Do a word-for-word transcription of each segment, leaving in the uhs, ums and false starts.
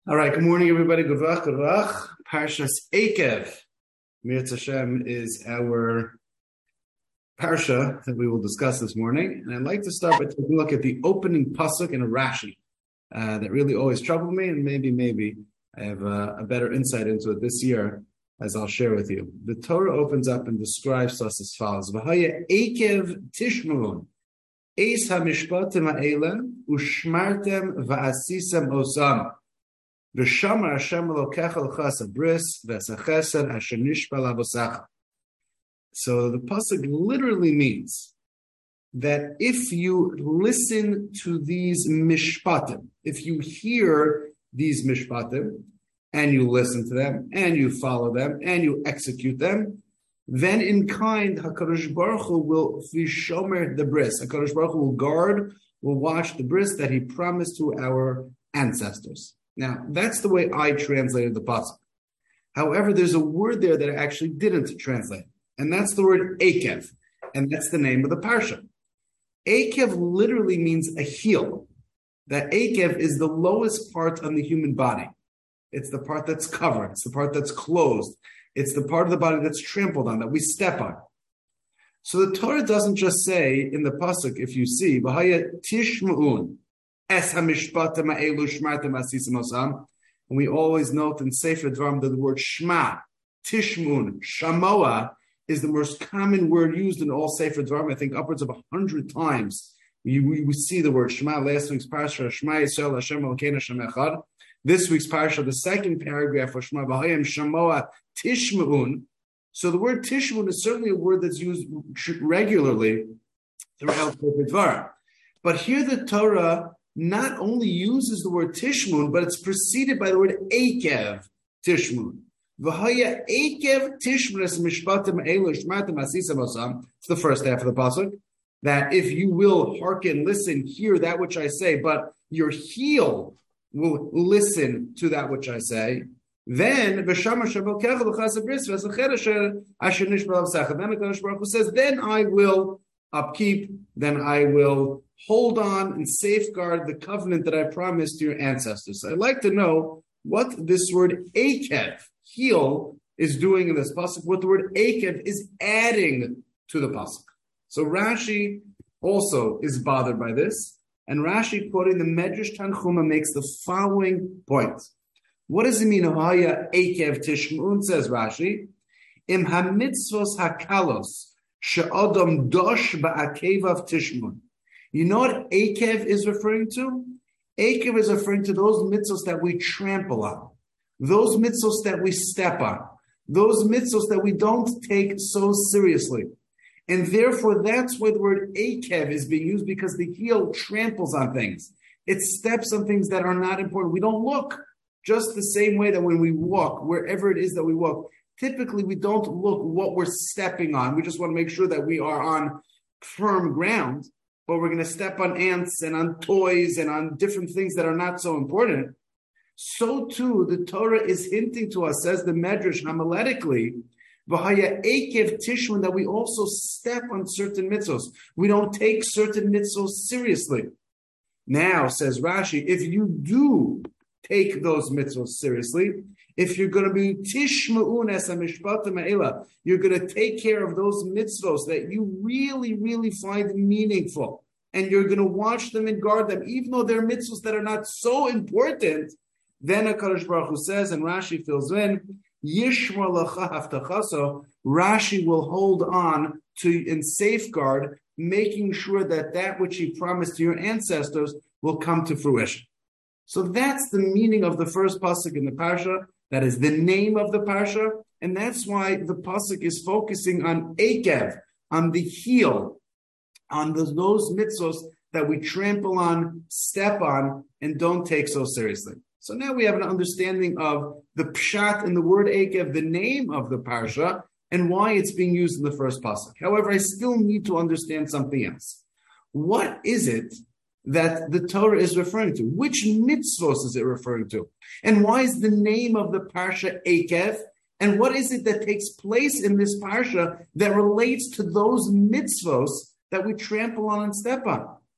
All right, good morning, everybody. Gavach, Gavach. Parshas Eikev. Mir Hashem is our parsha that we will discuss this morning. And I'd like to start by taking a look at the opening pasuk in a Rashi uh, that really always troubled me, and maybe, maybe I have uh, a better insight into it this year, as I'll share with you. The Torah opens up and describes us as follows. V'haya Eikev tishmurun, eis hamishpatim ha'ela, ushmartem va'asisem osam. V'shamar Hashem Elokecha l'chas abris v'esachesed asher nishpa l'avosacha. So the pasuk literally means that if you listen to these mishpatim, if you hear these mishpatim, and you listen to them, and you follow them, and you execute them, then in kind HaKadosh Baruch Hu will vishomer the bris. HaKadosh Baruch Hu will guard, will watch the bris that He promised to our ancestors. Now, that's the way I translated the pasuk. However, there's a word there that I actually didn't translate, and that's the word Eikev, and that's the name of the parsha. Eikev literally means a heel. That Eikev is the lowest part on the human body. It's the part that's covered. It's the part that's closed. It's the part of the body that's trampled on, that we step on. So the Torah doesn't just say in the pasuk, if you see, V'haya tishma'un, Es hamishpatim ha'elu shmartem asisem osam. And we always note in Sefer Dvarim that the word shma, tishmun, shamoa, is the most common word used in all Sefer Dvarim. I think upwards of a hundred times we, we, we see the word shma. Last week's parsha, Shema Yisrael Hashem Elokeinu Hashem Echad. This week's parsha, the second paragraph of Shema V'hayim shamoa tishmun. So the word tishmun is certainly a word that's used regularly throughout Sefer Dvarim. But here the Torah not only uses the word tishmun, but it's preceded by the word eikev tishmun. V'haya eikev tishmun es mishpatim elu shmartem asisem osam. It's the first half of the pasuk. That if you will hearken, listen, hear that which I say, but your heel will listen to that which I say, then v'shamar shavel kechel l'chas abris v'esached asher asher nishpa l'avsacha. Then the Kadosh Baruch Hu says, then I will upkeep, then I will hold on and safeguard the covenant that I promised to your ancestors. I'd like to know what this word eikev, heel, is doing in this pasuk, what the word eikev is adding to the pasuk. So Rashi also is bothered by this, and Rashi, quoting the Medrash Tanchuma, makes the following point. What does it mean, Haya eikev tishmun, says Rashi, im hamitzvos hakalos she'odom dosh ba'akevav tishmun. You know what Eikev is referring to? Eikev is referring to those mitzvos that we trample on, those mitzvos that we step on, those mitzvos that we don't take so seriously. And therefore, that's why the word Eikev is being used, because the heel tramples on things. It steps on things that are not important. We don't look, just the same way that when we walk, wherever it is that we walk, typically we don't look what we're stepping on. We just want to make sure that we are on firm ground. But we're going to step on ants and on toys and on different things that are not so important. So too, the Torah is hinting to us, says the Medrash homiletically, V'haya eikev tishmun, that we also step on certain mitzvos. We don't take certain mitzvos seriously. Now, says Rashi, if you do take those mitzvos seriously, if you're going to be tishma'un es hamishpatim ha'ela, you're going to take care of those mitzvos that you really, really find meaningful, and you're going to watch them and guard them, even though they're mitzvos that are not so important, then HaKadosh Baruch Hu says, and Rashi fills in, Yishmar lecha haftachaso, Rashi will hold on to and safeguard, making sure that that which He promised to your ancestors will come to fruition. So that's the meaning of the first pasuk in the parsha. That is the name of the parsha, and that's why the pasuk is focusing on eikev, on the heel, on the, those mitzvos that we trample on, step on, and don't take so seriously. So now we have an understanding of the pshat in the word eikev, the name of the parsha, and why it's being used in the first pasuk. However, I still need to understand something else. What is it that the Torah is referring to? Which mitzvos is it referring to? And why is the name of the parsha Eikev? And what is it that takes place in this parsha that relates to those mitzvos that we trample on and step on?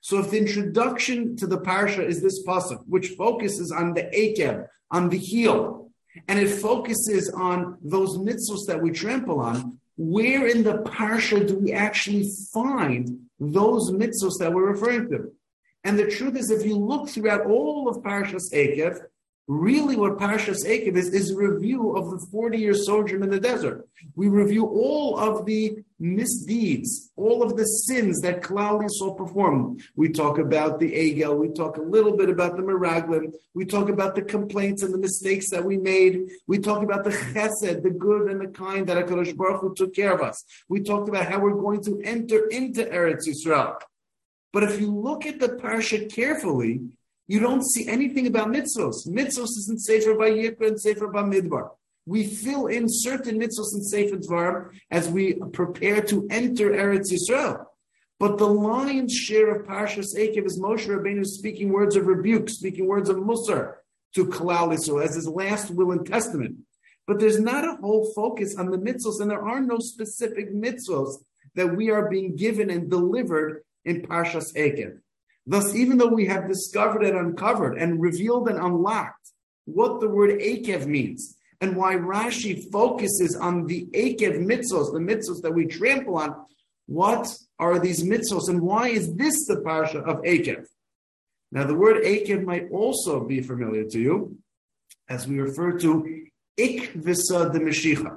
So if the introduction to the parsha is this pasuk, which focuses on the akev, on the heel, and it focuses on those mitzvos that we trample on, where in the parsha do we actually find those mitzvos that we're referring to? And the truth is, if you look throughout all of Parshas Eikev, really what Parshas Eikev is, is a review of the forty-year sojourn in the desert. We review all of the misdeeds, all of the sins that Klal Yisrael performed. We talk about the Egel, we talk a little bit about the Meraglim, we talk about the complaints and the mistakes that we made, we talk about the chesed, the good and the kind that HaKadosh Baruch Hu took care of us. We talked about how we're going to enter into Eretz Yisrael. But if you look at the parsha carefully, you don't see anything about mitzvos. Mitzvos is in Sefer Vayikra and Sefer Bamidbar. We fill in certain mitzvos in Sefer Dvarim as we prepare to enter Eretz Yisrael. But the lion's share of Parshas Eikev is Moshe Rabbeinu speaking words of rebuke, speaking words of musar to Klal Yisrael as his last will and testament. But there's not a whole focus on the mitzvos, and there are no specific mitzvos that we are being given and delivered in Parshas Eikev. Thus, even though we have discovered and uncovered and revealed and unlocked what the word Eikev means and why Rashi focuses on the Eikev mitzvos, the mitzvos that we trample on, what are these mitzvos and why is this the parsha of Eikev? Now, the word Eikev might also be familiar to you as we refer to Ikvisa the Mashiach.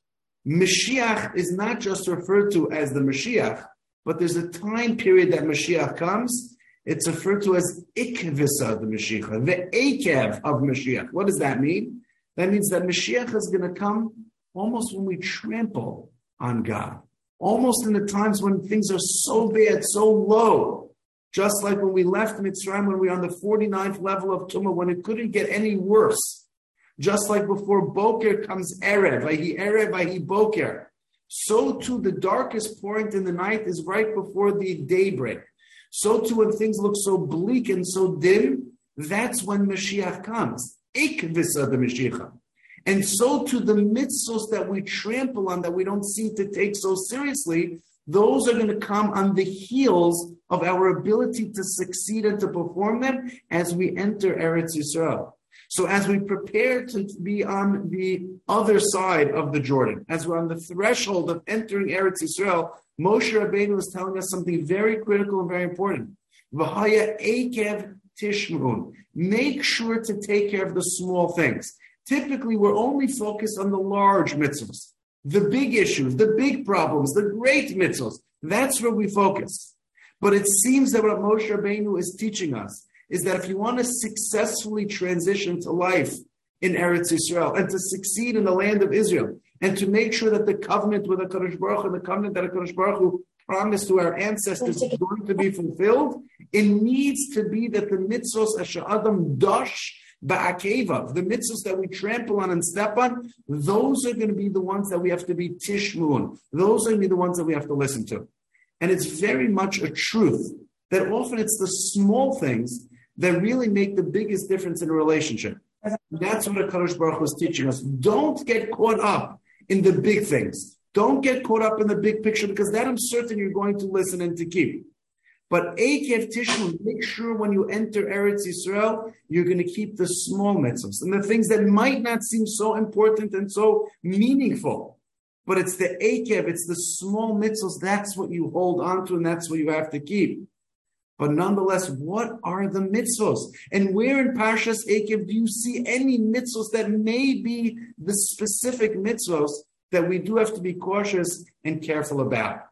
Mashiach is not just referred to as the Mashiach, but there's a time period that Mashiach comes. It's referred to as Ikvisa the Mashiach, the Eikev of Mashiach. What does that mean? That means that Mashiach is going to come almost when we trample on God, almost in the times when things are so bad, so low, just like when we left Mitzrayim, when we were on the forty-ninth level of Tumah, when it couldn't get any worse. Just like before Boker comes Erev, Vahi Erev, Vahi Boker. So too, the darkest point in the night is right before the daybreak. So too, when things look so bleak and so dim, that's when Mashiach comes. Ikvisa the Mashiach. And so too, the mitzvos that we trample on, that we don't seem to take so seriously, those are going to come on the heels of our ability to succeed and to perform them as we enter Eretz Yisrael. So as we prepare to be on the other side of the Jordan, as we're on the threshold of entering Eretz Yisrael, Moshe Rabbeinu is telling us something very critical and very important. V'haya ekev tishmurun. Make sure to take care of the small things. Typically, we're only focused on the large mitzvahs, the big issues, the big problems, the great mitzvahs. That's where we focus. But it seems that what Moshe Rabbeinu is teaching us is that if you want to successfully transition to life in Eretz Yisrael and to succeed in the land of Israel and to make sure that the covenant with HaKadosh Baruch Hu and the covenant that HaKadosh Baruch Hu promised to our ancestors is going to be fulfilled, it needs to be that the mitzvos asher adam dash ba'akevav, the mitzvos that we trample on and step on, those are going to be the ones that we have to be tishmun. Those are going to be the ones that we have to listen to. And it's very much a truth that often it's the small things that really make the biggest difference in a relationship. That's what HaKadosh Baruch Hu is teaching us. Don't get caught up in the big things. Don't get caught up in the big picture, because that I'm certain you're going to listen and to keep. But Eikev Tishmu, make sure when you enter Eretz Yisrael, you're going to keep the small mitzvahs and the things that might not seem so important and so meaningful. But it's the Eikev, it's the small mitzvahs, that's what you hold on to and that's what you have to keep. But nonetheless, what are the mitzvos? And where in Parshas Eikev do you see any mitzvos that may be the specific mitzvos that we do have to be cautious and careful about?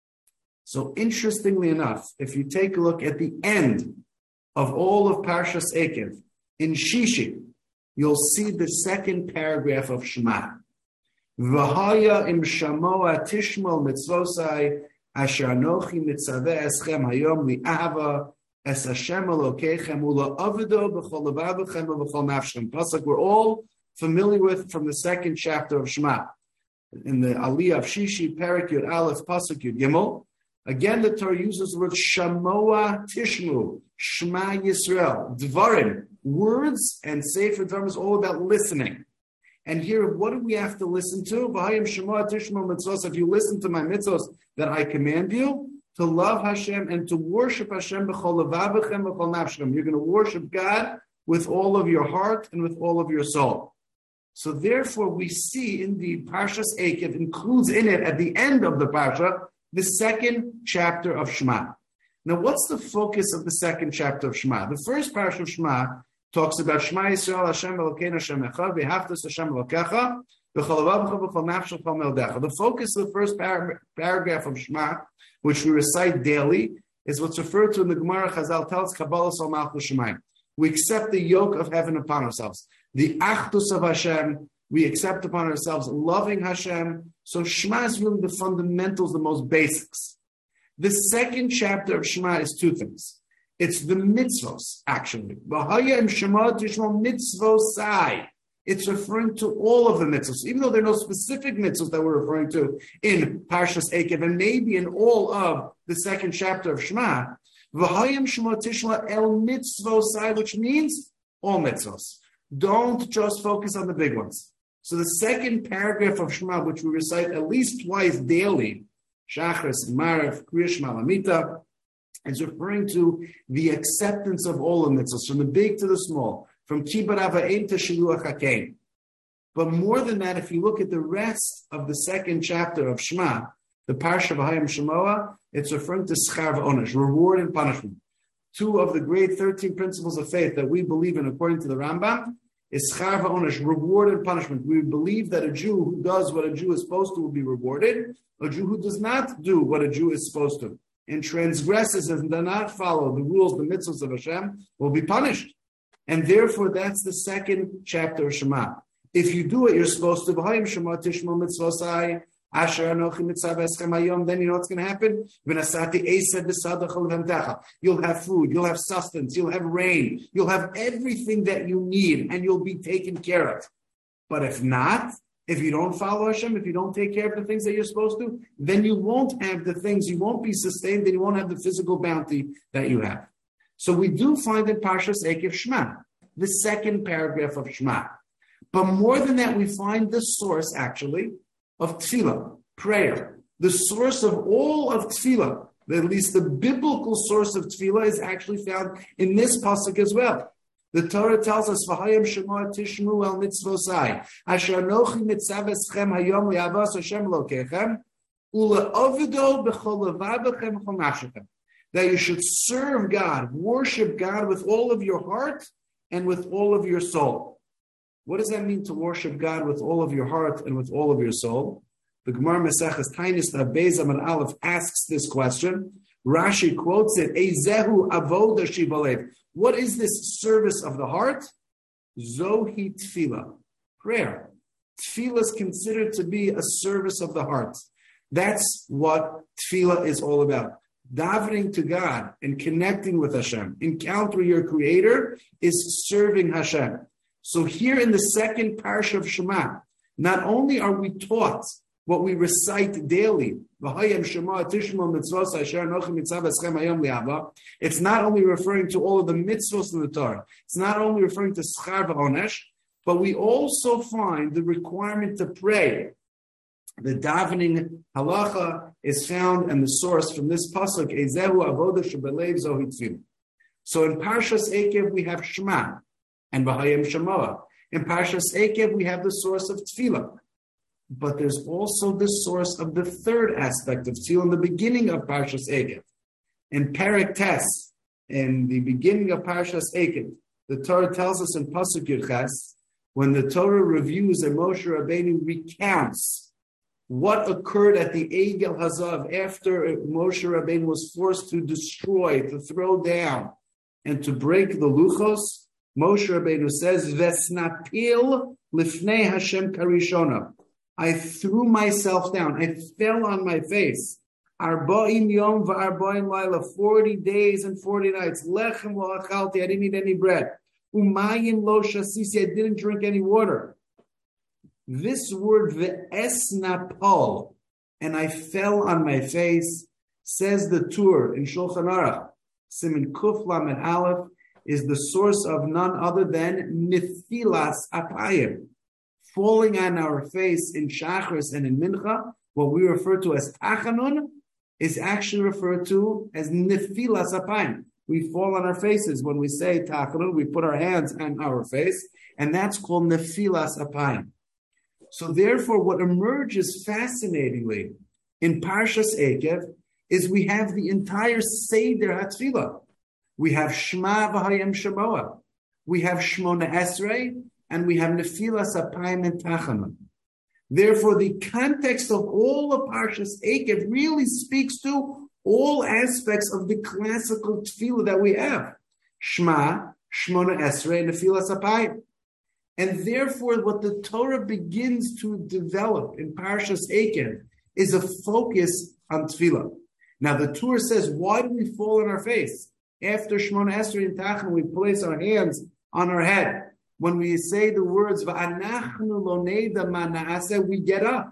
So interestingly enough, if you take a look at the end of all of Parshas Eikev, in Shishi, you'll see the second paragraph of Shema. V'haya im shamoa tishmal mitzvosai asher anochi mitzaveh eschem hayom li'ahava es Hashem Elokeichem ula avido b'chol levavechem v'chol nafshem. Pasuk we're all familiar with from the second chapter of Shema. In the Aliyah of Shishi, Perek Yud Aleph, Pasuk Yud Gimel, again the Torah uses the word shamoa tishmu, Shema Yisrael, Dvarim, words, and Sefer Dvarim is all about listening. And here, what do we have to listen to? If you listen to my mitzvos that I command you, to love Hashem and to worship Hashem b'chol levavechem b'chol nafshem. You're going to worship God with all of your heart and with all of your soul. So therefore, we see in the Parshas Eikev includes in it at the end of the Parsha the second chapter of Shema. Now, what's the focus of the second chapter of Shema? The first Parsha of Shema talks about Shema Yisrael Hashem Elokeinu Hashem Echad v'haftas Hashem Elokecha v'chol levavcha v'chol nafshecha v'chol me'odecha. The focus of the first par- paragraph of Shema, which we recite daily, is what's referred to in the Gemara. Chazal tells Kabbalah Sol Malchus Shemayim. We accept the yoke of heaven upon ourselves. The achdus of Hashem, we accept upon ourselves loving Hashem. So Shema is really the fundamentals, the most basics. The second chapter of Shema is two things. It's the mitzvos, actually. V'haya Shema tishmo mitzvosai. It's referring to all of the mitzvos, even though there are no specific mitzvos that we're referring to in Parshas Eikev, and maybe in all of the second chapter of Shema. V'hayim Shema tishma el mitzvosai, which means all mitzvos. Don't just focus on the big ones. So the second paragraph of Shema, which we recite at least twice daily, Shachris, Marav, Kriya Shema Lamita, is referring to the acceptance of all the mitzvahs, from the big to the small, from Kibbut Avayim to Shiluach HaKein. But more than that, if you look at the rest of the second chapter of Shema, the Parsha V'hayim Shemoah, it's referring to Schar V'onesh, reward and punishment. Two of the great thirteen principles of faith that we believe in, according to the Rambam, is Schar V'onesh, reward and punishment. We believe that a Jew who does what a Jew is supposed to will be rewarded. A Jew who does not do what a Jew is supposed to and transgresses and does not follow the rules, the mitzvahs of Hashem, will be punished. And therefore, that's the second chapter of Shema. If you do what you're supposed to, V'hayim Shema tishmo mitzvosai, Asher anochi mitzaveschem hayom, then you know what's going to happen? V'nasati esed b'sadach l'vemtecha. You'll have food, you'll have sustenance, you'll have rain, you'll have everything that you need, and you'll be taken care of. But if not, if you don't follow Hashem, if you don't take care of the things that you're supposed to, then you won't have the things, you won't be sustained, and you won't have the physical bounty that you have. So we do find in Parshas Eikev Shema, the second paragraph of Shema. But more than that, we find the source, actually, of tefillah, prayer. The source of all of tefillah, at least the biblical source of tefillah, is actually found in this pasuk as well. The Torah tells us, "V'hayim shema tishmu el mitzvosai, asher anochi mitzaveschem hayom li'avas Hashem Elokechem, ule'ovido b'chol levavechem b'chol nafshechem." That you should serve God, worship God with all of your heart and with all of your soul. What does that mean to worship God with all of your heart and with all of your soul? The Gemara Maseches Tainis Beis Amud Aleph asks this question. Rashi quotes it, Eizehu avoda shibalev. What is this service of the heart? Zohi tefillah, prayer. Tefillah is considered to be a service of the heart. That's what tefillah is all about. Davening to God and connecting with Hashem, encountering your Creator, is serving Hashem. So here in the second parsha of Shema, not only are we taught what we recite daily, it's not only referring to all of the mitzvos in the Torah, it's not only referring to Schar V'onesh, but we also find the requirement to pray. The davening halacha is found and the source from this pasuk, Ezehu avoda shebelev zohi tefillah. So in Parshas Eikev we have Shema and V'hayim Shemoah. In Parshas Eikev we have the source of tefillah. But there's also the source of the third aspect of tefillah in the beginning of Parshas Eikev. In Perek Tes, in the beginning of Parshas Eikev, the Torah tells us in Pasuk Yud Ches, when the Torah reviews and Moshe Rabbeinu recounts what occurred at the Egel Hazav after Moshe Rabbeinu was forced to destroy, to throw down, and to break the luchos, Moshe Rabbeinu says, Vesnapil lifnei Hashem karishona. I threw myself down. I fell on my face. Arba'im yom v'arba'im laila, forty days and forty nights. Lechem lo achalti, I didn't eat any bread. Umayim lo shasisi, I didn't drink any water. This word ve'esnapol, and I fell on my face, says the Tur in Shulchan Aruch, Siman Kuf Lamed Aleph, is the source of none other than Nithilas Apayim, falling on our face in Shachris and in Mincha, what we refer to as Tachanun, is actually referred to as nefilas apayim. We fall on our faces when we say tachanun. We put our hands on our face, and that's called nefilas apayim. So therefore, what emerges fascinatingly in Parshas Eikev is we have the entire Seder HaTfilah. We have Shema v'Hayim Shemoah. We have Shmona Esrei, and we have Nefilas Apayim and Tachanun. Therefore, the context of all of Parshas Eikev really speaks to all aspects of the classical Tfilah that we have. Shema, Shmona Esrei, Nefilas Apayim. And therefore, what the Torah begins to develop in Parshas Eikev is a focus on Tfilah. Now, the Torah says, why do we fall on our face? After Shmona Esrei and Tachanun, we place our hands on our head. When we say the words, V'anachnu lo neida ma na'aseh, we get up.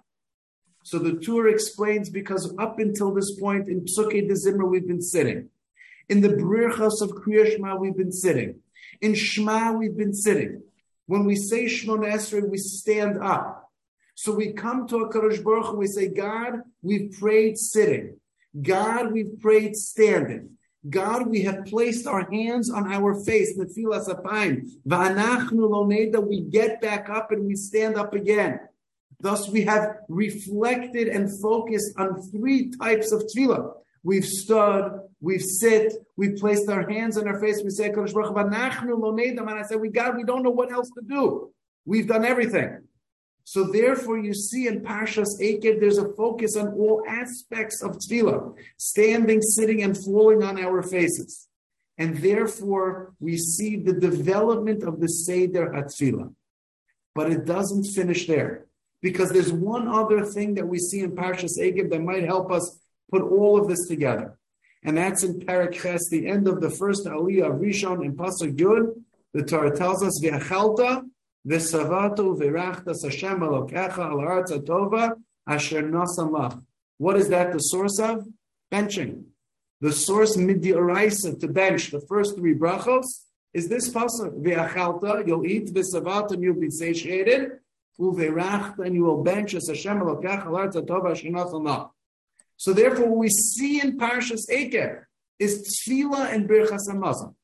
So the Torah explains, because up until this point in Psukei de Zimra, we've been sitting. In the B'richos of Kriya Shema, we've been sitting. In Shema, we've been sitting. When we say Shmona Esrei, we stand up. So we come to HaKadosh Baruch Hu and we say, God, we've prayed sitting. God, we've prayed standing. God, we have placed our hands on our face. Nefilas apayim. V'anachnu lo neida. We get back up and we stand up again. Thus, we have reflected and focused on three types of tefillah. We've stood, we've sit, we've placed our hands on our face. We say, Kadosh Baruch Hu, v'anachnu lo neida. And I say, we God, we don't know what else to do. We've done everything. So therefore, you see in Parshas Eikev, there's a focus on all aspects of tefillah, standing, sitting, and falling on our faces. And therefore, we see the development of the Seder HaTfilah. But it doesn't finish there, because there's one other thing that we see in Parshas Eikev that might help us put all of this together. And that's in Perek Ches, the end of the first Aliyah of Rishon in Pasuk Yud. The Torah tells us, V'achalta V'savatu v'rachtas Hashem Elokecha al ha'aretz hatova asher nasan lach. What is that the source of? Benching. The source mid'oraisa to bench the first three brachos is this pasuk. V'achalta, you'll eat, v'savatu, and you'll be satiated, u'v'rachta, and you will bench as Hashem Elokecha al ha'aretz hatova asher nasan lach. So therefore, what we see in Parshas Eikev is Tefillah and Birchas Hamazon,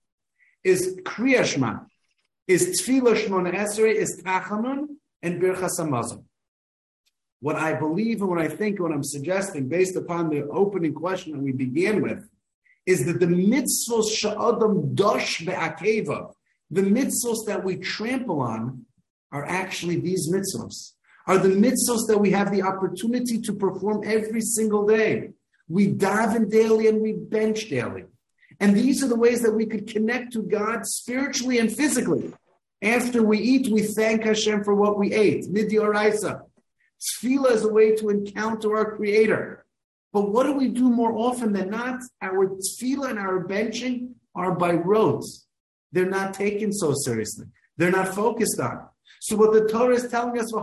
is Kriya Shema, is Tefillah Shmona Esrei, is Tachanun, and Birchas Hamazon. What I believe and what I think, what I'm suggesting, based upon the opening question that we began with, is that the mitzvos sha'adam dosh be'akeva, the mitzvos that we trample on, are actually these mitzvos, are the mitzvos that we have the opportunity to perform every single day. We daven daily and we bench daily. And these are the ways that we could connect to God spiritually and physically. After we eat, we thank Hashem for what we ate. Mid'oraisa. Tefillah is a way to encounter our Creator. But what do we do more often than not? Our tefillah and our benching are by rote. They're not taken so seriously. They're not focused on. So what the Torah is telling us,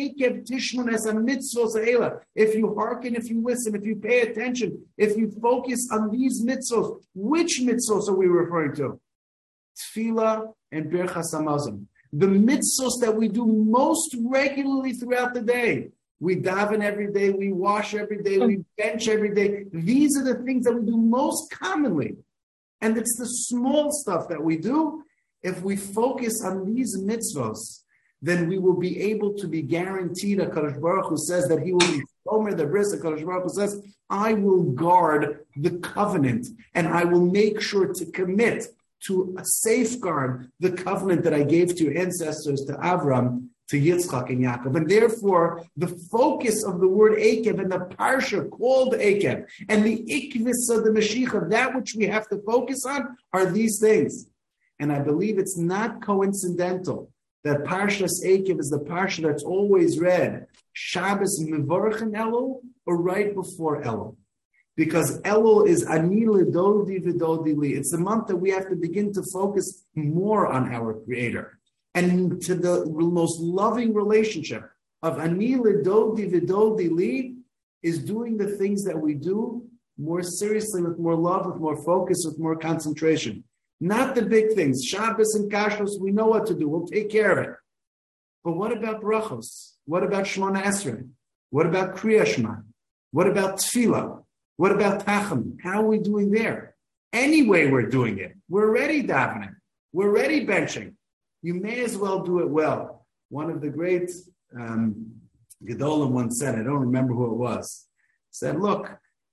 if you hearken, if you listen, if you pay attention, if you focus on these mitzvos, which mitzvos are we referring to? Tefillah and Birchas Hamazon. The mitzvos that we do most regularly throughout the day. We daven every day, we wash every day, we bench every day. These are the things that we do most commonly. And it's the small stuff that we do. If we focus on these mitzvos, then we will be able to be guaranteed. HaKadosh Baruch Hu says that he will be Omer the Bris. HaKadosh Baruch Hu says, I will guard the covenant and I will make sure to commit to safeguard the covenant that I gave to your ancestors, to Avram, to Yitzchak and Yaakov. And therefore, the focus of the word Eikev and the parsha called Eikev and the ikvis of the Mashiach, that which we have to focus on, are these things. And I believe it's not coincidental that Parshas Eikev is the parsha that's always read Shabbos Mevorchen Elul or right before Elul. Because Elul is Ani L'Dodi V'Dodi Li. It's the month that we have to begin to focus more on our Creator and to the most loving relationship of Ani L'Dodi V'Dodi Li is doing the things that we do more seriously, with more love, with more focus, with more concentration. Not the big things. Shabbos and Kashrus, we know what to do. We'll take care of it. But what about brachos? What about Shmona Esrei? What about Kriya Shema? What about Tefillah? What about Tachanun? How are we doing there? Anyway, we're doing it. We're already davening. We're already benching. You may as well do it well. One of the great um, Gedolim once said, I don't remember who it was, said, look,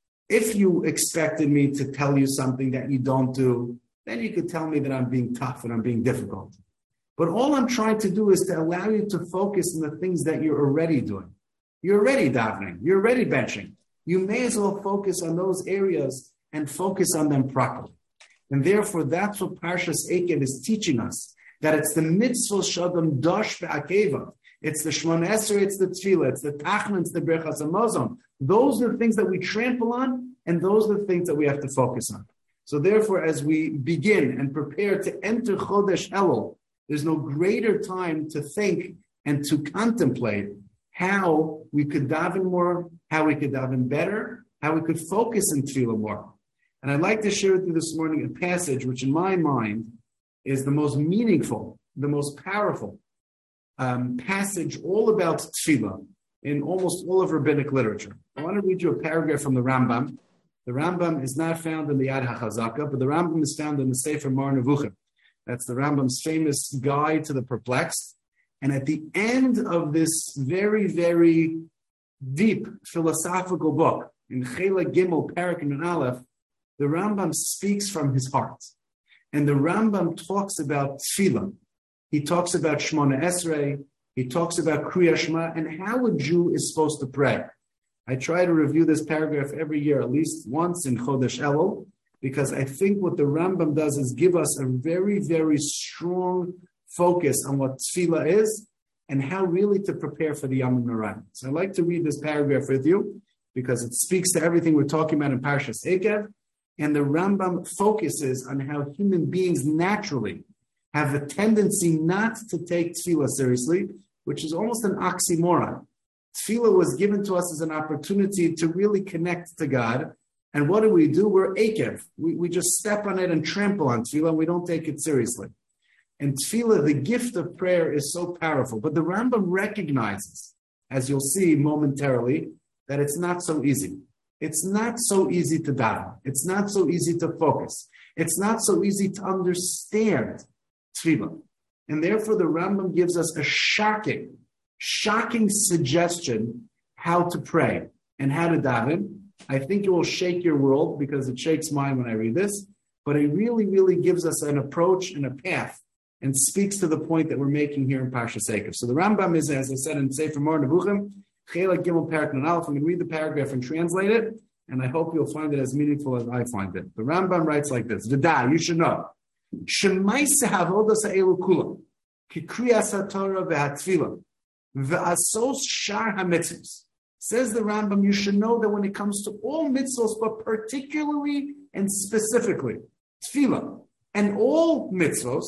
if you expected me to tell you something that you don't do, then you could tell me that I'm being tough and I'm being difficult. But all I'm trying to do is to allow you to focus on the things that you're already doing. You're already davening. You're already benching. You may as well focus on those areas and focus on them properly. And therefore, that's what Parshas Eikev is teaching us, that it's the mitzvah shadam dosh be'akeva. It's the Shmona Esrei, it's the Tefillah, it's the Tachanun, it's the Birchas Hamazon. Those are the things that we trample on, and those are the things that we have to focus on. So therefore, as we begin and prepare to enter Chodesh Elul, there's no greater time to think and to contemplate how we could daven more, how we could daven better, how we could focus in Tefillah more. And I'd like to share with you this morning a passage which in my mind is the most meaningful, the most powerful um, passage all about Tefillah in almost all of rabbinic literature. I want to read you a paragraph from the Rambam. The Rambam is not found in the Yad HaChazaka, but the Rambam is found in the Sefer Mar Nevuchim. That's the Rambam's famous guide to the perplexed. And at the end of this very, very deep philosophical book, in Chela Gimel, Parak and Aleph, the Rambam speaks from his heart. And the Rambam talks about Tefillah. He talks about Shmona Esrei. He talks about Kriya Shema and how a Jew is supposed to pray. I try to review this paragraph every year, at least once in Chodesh Elul, because I think what the Rambam does is give us a very, very strong focus on what Tefillah is and how really to prepare for the Yom Noraim. So I'd like to read this paragraph with you because it speaks to everything we're talking about in Parshas Eikev. And the Rambam focuses on how human beings naturally have a tendency not to take Tefillah seriously, which is almost an oxymoron. Tefillah was given to us as an opportunity to really connect to God. And what do we do? We're Eikev. We, we just step on it and trample on Tefillah, and we don't take it seriously. And Tefillah, the gift of prayer, is so powerful. But the Rambam recognizes, as you'll see momentarily, that it's not so easy. It's not so easy to daven. It's not so easy to focus. It's not so easy to understand Tefillah. And therefore, the Rambam gives us a shocking, shocking suggestion how to pray and how to daven. I think it will shake your world because it shakes mine when I read this. But it really, really gives us an approach and a path and speaks to the point that we're making here in Parshas Eikev. So the Rambam is, as I said in Sefer Mar Nevuchim, Chela Gimel Parak Nun Aleph. I'm going to read the paragraph and translate it, and I hope you'll find it as meaningful as I find it. The Rambam writes like this: V'da, you should know, Shemaisa Havodas Ha'elu Kulam, Kikriyas HaTorah VeHaTfilah, Ve'asos Shar HaMitzvos. Says the Rambam, you should know that when it comes to all mitzvos, but particularly and specifically Tefillah and all mitzvos,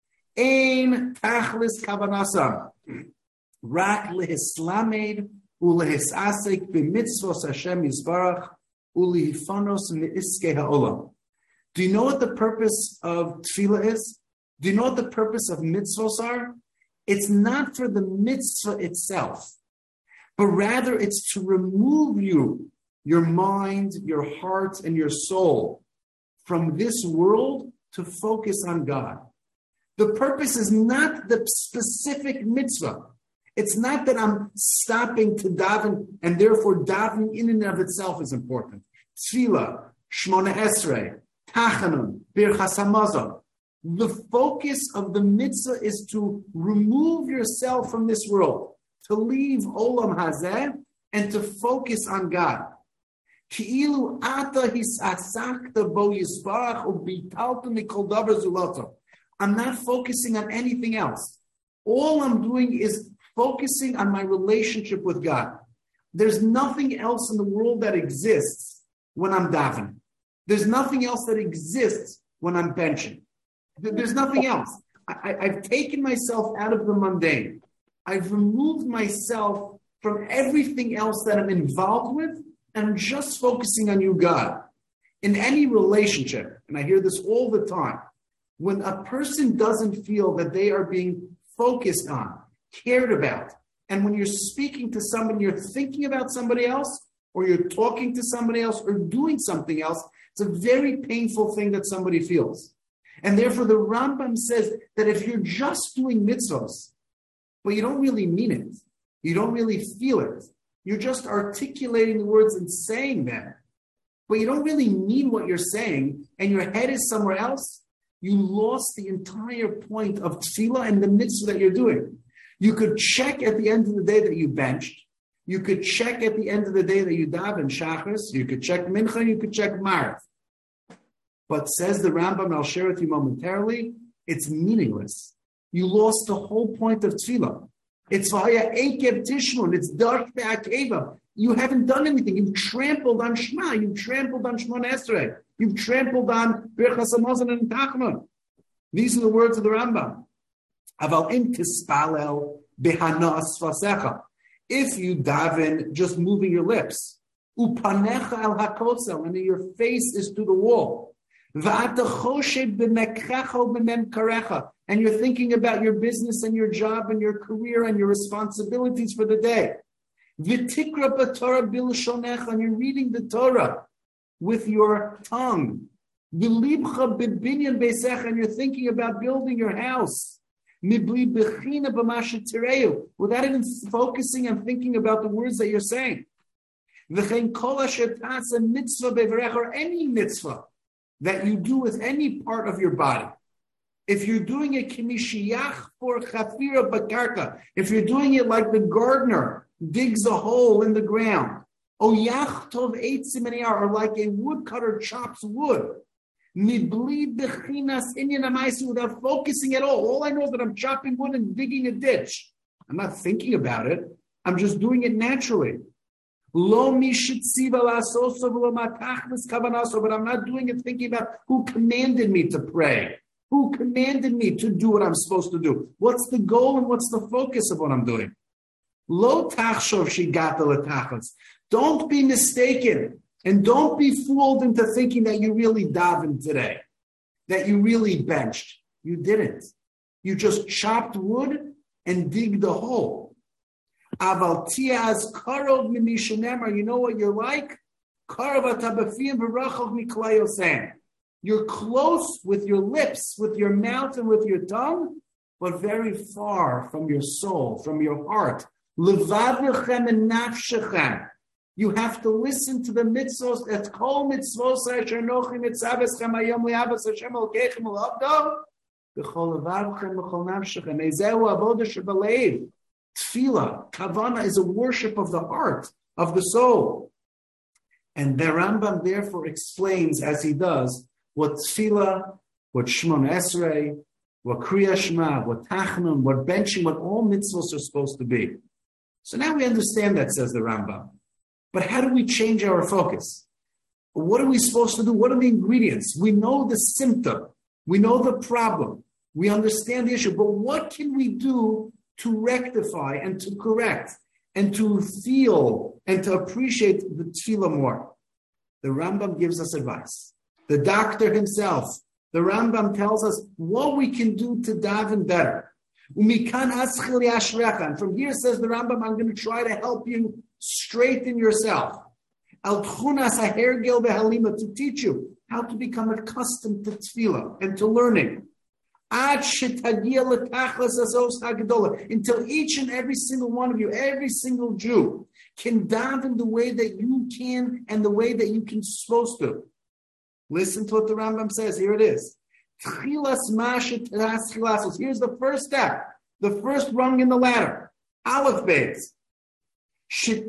Ein Tachlis Kavanasam, Rak Lehislamed Ulehisasek B'mitzvos Hashem Yisbarach Ulehifanos Me'iske Ha'olam. Do you know what the purpose of Tefillah is? Do you know what the purpose of mitzvos are? It's not for the mitzvah itself, but rather it's to remove you, your mind, your heart, and your soul from this world to focus on God. The purpose is not the specific mitzvah. It's not that I'm stopping to daven, and therefore davening in and of itself is important. Tefillah, Shmona Esrei, Tachanun, Birchas Hamazon. The focus of the mitzvah is to remove yourself from this world, to leave Olam Hazeh and to focus on God. Ki'ilu ata hisasakta bo yisbarach ubitalta mikol davar zulato. I'm not focusing on anything else. All I'm doing is focusing on my relationship with God. There's nothing else in the world that exists when I'm davening. There's nothing else that exists when I'm benching. There's nothing else. I, I've taken myself out of the mundane. I've removed myself from everything else that I'm involved with, and I'm just focusing on you, God. In any relationship, and I hear this all the time, when a person doesn't feel that they are being focused on, cared about, and when you're speaking to somebody, you're thinking about somebody else, or you're talking to somebody else, or doing something else, it's a very painful thing that somebody feels. And therefore, the Rambam says that if you're just doing mitzvahs, but you don't really mean it, you don't really feel it, you're just articulating the words and saying them, but you don't really mean what you're saying, and your head is somewhere else, you lost the entire point of tefillah and the mitzvah that you're doing. You could check at the end of the day that you benched. You could check at the end of the day that you daven shachris. You could check mincha. You could check marav. But says the Rambam, I'll share with you momentarily, it's meaningless. You lost the whole point of tefillah. It's via ekev tishmon. It's dark be'akeva. You haven't done anything. You've trampled on Shema. You've trampled on Shmon Esrei. You've trampled on Birchas Hamazon and Tachnon. These are the words of the Rambam. Aval im tispalel behanas fasecha. If you daven just moving your lips, upanecha al hakotzel, and your face is to the wall, v'ata choshed b'mekrecha u'b'mem karecha, and you're thinking about your business and your job and your career and your responsibilities for the day. V'tikra b'torah b'lshonecha, and you're reading the Torah with your tongue. V'libcha b'binyan beisecha, and you're thinking about building your house. Mibli b'china b'masha tireu, without even focusing and thinking about the words that you're saying. V'chein kol asher ta'asa mitzvah be'varech, or any mitzvah that you do with any part of your body. If you're doing it kimishiyach for chafira bakarka, if you're doing it like the gardener digs a hole in the ground, o yachtov eitzim aniyar, or like a woodcutter chops wood, mibli bechinas inyan amaisi, without focusing at all. All I know is that I'm chopping wood and digging a ditch. I'm not thinking about it. I'm just doing it naturally. Lo mishitziva lasoso v'lo matachlis kavanaso, but I'm not doing it thinking about who commanded me to pray, who commanded me to do what I'm supposed to do. What's the goal and what's the focus of what I'm doing? Lo tachshov shigata letachlis. Don't be mistaken, and don't be fooled into thinking that you really davened today, that you really benched. You didn't. You just chopped wood and digged a hole. Aval tiaz karov mimishanemar. You know what you're like? Karov atabafiyim v'rachov miklayosem. You're close with your lips, with your mouth, and with your tongue, but very far from your soul, from your heart. Levavechem and nafshechem. You have to listen to the mitzvos. Et kol mitzvos asher nochi mitzaveschem hayom lihavas Hashem elkeichem ulavdo b'chol levavechem b'chol nafshechem. Ezehu avodah shebalev. Tefillah, kavana, is a worship of the heart, of the soul. And the Rambam therefore explains, as he does, what tefillah, what Shmon Esrei, what Kriya Shema, what Tachnun, what benching, what all mitzvahs are supposed to be. So now we understand that, says the Rambam. But how do we change our focus? What are we supposed to do? What are the ingredients? We know the symptom. We know the problem. We understand the issue. But what can we do to rectify and to correct and to feel and to appreciate the tefillah more? The Rambam gives us advice. The doctor himself, the Rambam, tells us what we can do to daven better. And from here, says the Rambam, I'm going to try to help you straighten yourself. To teach you how to become accustomed to tefillah and to learning. Until each and every single one of you, every single Jew, can daven the way that you can and the way that you can supposed to. Listen to what the Rambam says. Here it is. Here's the first step, the first rung in the ladder. Aleph Beis. You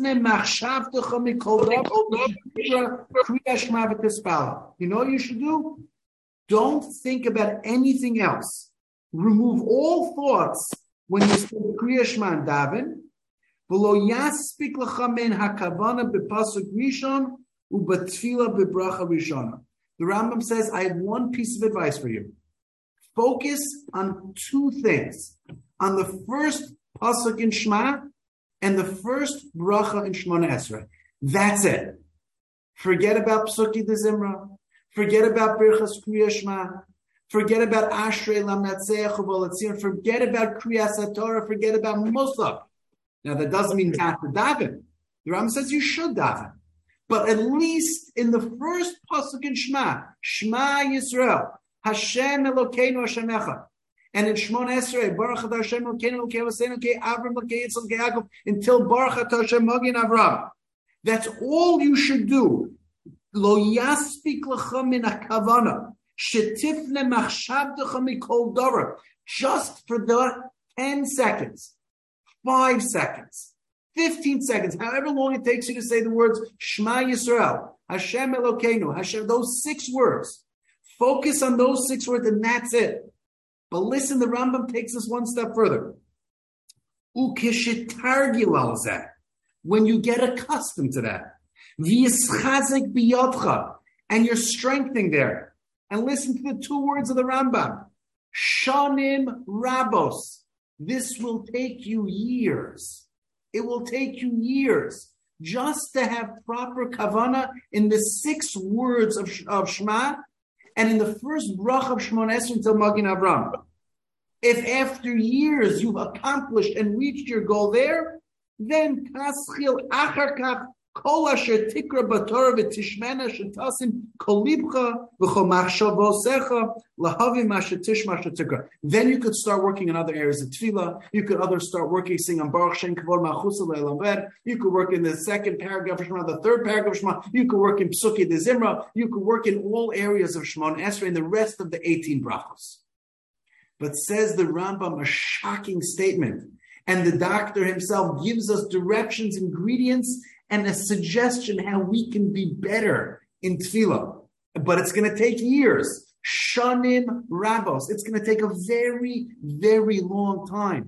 know what you should do? Don't think about anything else. Remove all thoughts when you say Kriya Shema and daven. V'lo yaspik lecha men hakavana b'pasuk rishon u'b'tfila b'bracha rishona. The Rambam says, I have one piece of advice for you. Focus on two things. On the first pasuk in Shema and the first bracha in Shmona Esrei. That's it. Forget about Psuki de Zimra. Forget about Birchas Kriya Shema. Forget about Ashrei Lamnatzeach Uvolatzir. Forget about Kriyas HaTorah. Forget about Musaf. Now that doesn't mean not to daven. The Rambam says you should daven. But at least in the first pasuk in Shema, Shema Yisrael, Hashem Elokeinu Hashem Echad. And in Shmon Esrei, Baruch Atah Hashem Elokeinu Elokei Avosenu Elokei Avram Elokei Yitzchak Elokei Yaakov, until Baruch Atah Hashem Magin Avram. That's all you should do. Lo yaspik lecha min hakavana, shetifne machshavtecha mikol dora. Just for the ten seconds, five seconds, fifteen seconds, however long it takes you to say the words Shema Yisrael, Hashem Elokeinu, Hashem, those six words. Focus on those six words and that's it. But listen, the Rambam takes us one step further. Ukishitargil al zeh. When you get accustomed to that, v'yischazek biyodcha, and you're strengthening there. And listen to the two words of the Rambam. Shanim rabos. This will take you years. It will take you years just to have proper kavana in the six words of, of Shema and in the first brach of Shmon Esrei until Magin Avram. If after years you've accomplished and reached your goal there, then kaschil achar kach kol asher tikra b'torah v'tishmena shetasim kol libcha v'chol machshavosecha lahavim asher tishma asher tikra. Then you could start working in other areas of tefillah. You could other start working, sing on Baruch Shem Kavod Malchusa Le'Elamed. You could work in the second paragraph of Shema, the third paragraph of Shema. You could work in Psuki de Zimra. You could work in all areas of Shemon Esrei and the rest of the eighteen brachos. But says the Rambam a shocking statement. And the doctor himself gives us directions, ingredients, and a suggestion how we can be better in tefillah. But it's going to take years. Shanim rabos. It's going to take a very, very long time.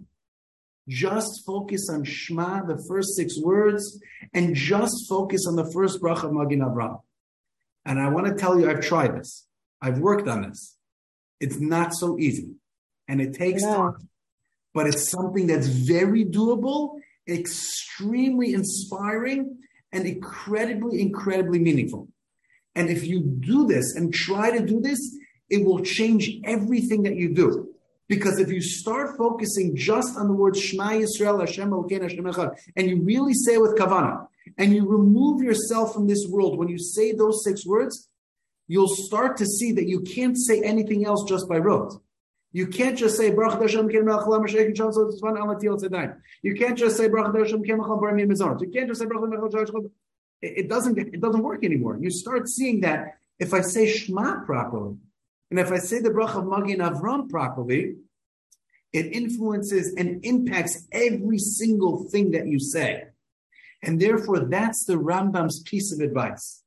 Just focus on Shema, the first six words, and just focus on the first bracha of Magin Avram. And I want to tell you, I've tried this. I've worked on this. It's not so easy. And it takes yeah. time. But it's something that's very doable, extremely inspiring, and incredibly, incredibly meaningful. And if you do this and try to do this, it will change everything that you do. Because if you start focusing just on the word Shema Yisrael, Hashem Elokeinu, Hashem Echad, and you really say it with kavanah, and you remove yourself from this world, when you say those six words, you'll start to see that you can't say anything else just by rote. You can't just say Baruch Hashem Ken Melech Haolam Asher Yikon Shalom Tzvan Al Matil Tzedayim. You can't just say Baruch Hashem Ken Melech Haolam Bar Miyam Mizor. You can't just say Baruch Hashem. It doesn't. It doesn't work anymore. You start seeing that if I say Shema properly, and if I say the Bracha of Magin Avram properly, it influences and impacts every single thing that you say, and therefore that's the Rambam's piece of advice.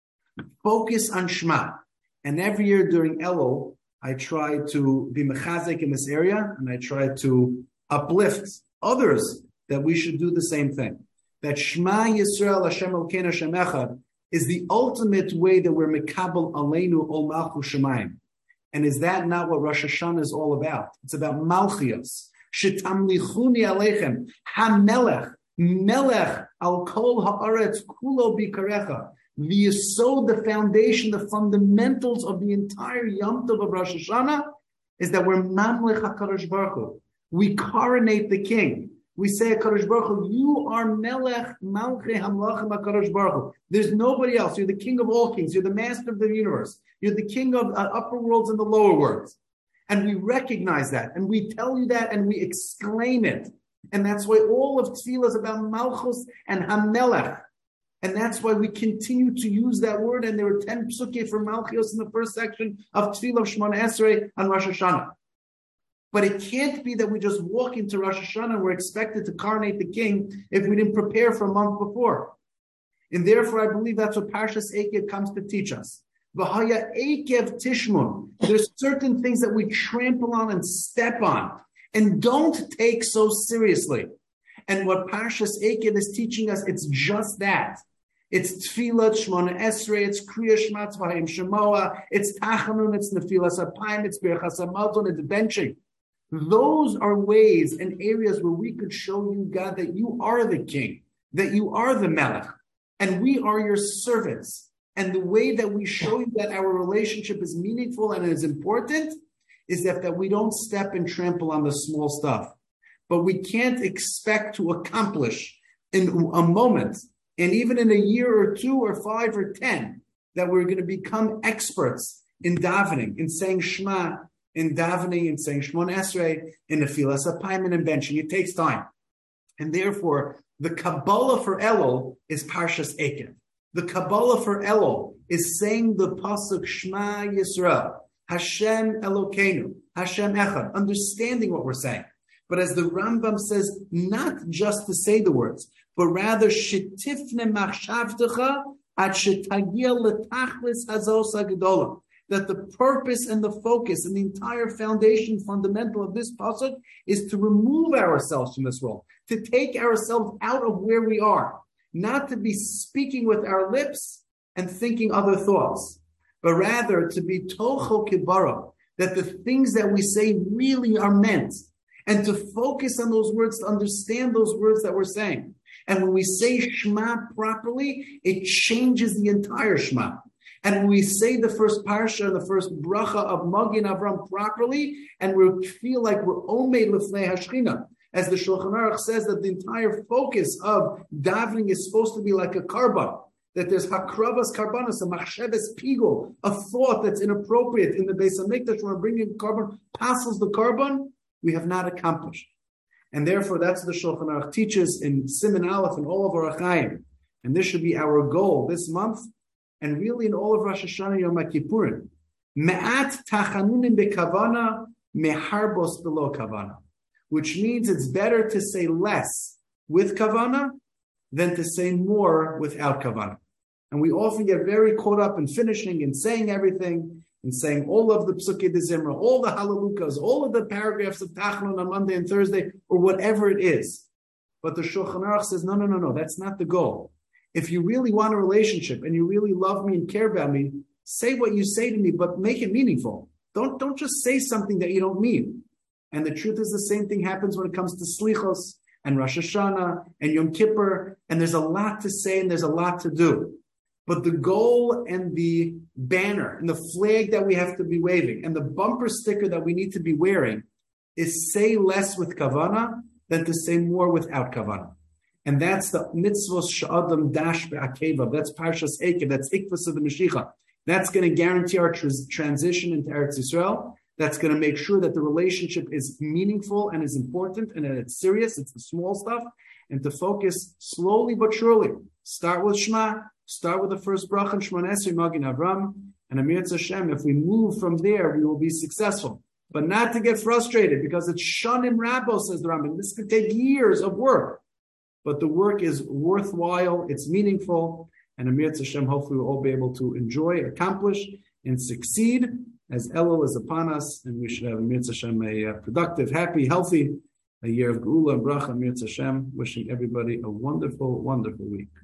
Focus on Shema, and every year during Elul, I try to be mechazek in this area, and I try to uplift others that we should do the same thing. That Shema Yisrael Hashem Elokeinu Hashem Echad is the ultimate way that we're mekabel aleinu ol malchus shemayim. And is that not what Rosh Hashanah is all about? It's about malchios. Shetamlichuni aleichem hamelech melech al kol haaretz kulo bikarecha. The yesod, the foundation, the fundamentals of the entire Yom Tov of Rosh Hashanah is that we're Mamlech HaKadosh Baruch Hu. We coronate the king. We say, HaKadosh Baruch Hu, you are Melech Malchei Hamlachim HaKadosh Baruch Hu. There's nobody else. You're the king of all kings. You're the master of the universe. You're the king of uh, upper worlds and the lower worlds. And we recognize that. And we tell you that and we exclaim it. And that's why all of Tefillah is about Malchus and Hamelech. And that's why we continue to use that word. And there were ten psukim for Malchios in the first section of Tefillah of Shemona Esrei on Rosh Hashanah. But it can't be that we just walk into Rosh Hashanah and we're expected to coronate the king if we didn't prepare for a month before. And therefore, I believe that's what Parshas Eikev comes to teach us. V'haya Eikev Tishmun. There's certain things that we trample on and step on and don't take so seriously. And what Parshas Eikev is teaching us, it's just that. It's Tefillah, Shmona Esrei, it's Kriya Shema Tzvahim Shemoah, it's Tachanun, it's Nefilas Apayim, it's Birchas HaMazon, it's benching. Those are ways and areas where we could show you, God, that you are the king, that you are the Melech, and we are your servants. And the way that we show you that our relationship is meaningful and is important is that, that we don't step and trample on the small stuff. But we can't expect to accomplish in a moment, and even in a year or two or five or ten, that we're going to become experts in davening, in saying Shema, in davening, in saying Shmon Esrei, in Nefilas HaPayim, and benching. It takes time. And therefore, the Kabbalah for Elul is Parshas Ekev. The Kabbalah for Elul is saying the pasuk Shema Yisrael, Hashem Elokeinu, Hashem Echad, understanding what we're saying. But as the Rambam says, not just to say the words, but rather Shetifne Machshavtecha at Shetagia Letachlis Hazos Hagedolah. That the purpose and the focus and the entire foundation, fundamental of this pasuk is to remove ourselves from this world, to take ourselves out of where we are, not to be speaking with our lips and thinking other thoughts, but rather to be tocho kibara, that the things that we say really are meant, and to focus on those words, to understand those words that we're saying. And when we say Shema properly, it changes the entire Shema. And when we say the first parsha, the first bracha of Magin Avram properly, and we feel like we're omed lefnei Hashchina, as the Shulchan Aruch says that the entire focus of davening is supposed to be like a karban, that there's hakravas karbanos, a machsheves pigul, a thought that's inappropriate in the Beis Hamikdash when we're bringing karban, passes the karban, we have not accomplished. And therefore, that's what the Shulchan Aruch teaches in Siman Aleph and all of our Achayim. And this should be our goal this month, and really in all of Rosh Hashanah Yom Kippurim. Me'at tachanunim bekavana, meharbos below kavana. Which means it's better to say less with kavana than to say more without kavana. And we often get very caught up in finishing and saying everything, and saying all of the Psukei de Zimra, all the Halalukas, all of the paragraphs of Tachnun on Monday and Thursday, or whatever it is. But the Shulchan Aruch says, no, no, no, no, that's not the goal. If you really want a relationship and you really love me and care about me, say what you say to me, but make it meaningful. Don't, don't just say something that you don't mean. And the truth is the same thing happens when it comes to Slichos and Rosh Hashanah and Yom Kippur. And there's a lot to say and there's a lot to do. But the goal and the banner and the flag that we have to be waving and the bumper sticker that we need to be wearing is say less with kavana than to say more without kavana. And that's the mitzvos sh'adam dash be'akeva. That's Parshas Ekev. That's Ikvus of the Mashiach. That's going to guarantee our tr- transition into Eretz Yisrael. That's going to make sure that the relationship is meaningful and is important and that it's serious. It's the small stuff. And to focus slowly but surely. Start with Shema. Start with the first bracha and Shmon Esrei Magin Avram. And Amir Hashem, if we move from there, we will be successful. But not to get frustrated because it's Shanim Rabo, says the Rambam. This could take years of work. But the work is worthwhile, it's meaningful, and Amir Hashem, hopefully we'll all be able to enjoy, accomplish, and succeed as Elul is upon us, and we should have Amir Hashem a productive, happy, healthy, a year of Geula and Bracha. Amir Hashem, wishing everybody a wonderful, wonderful week.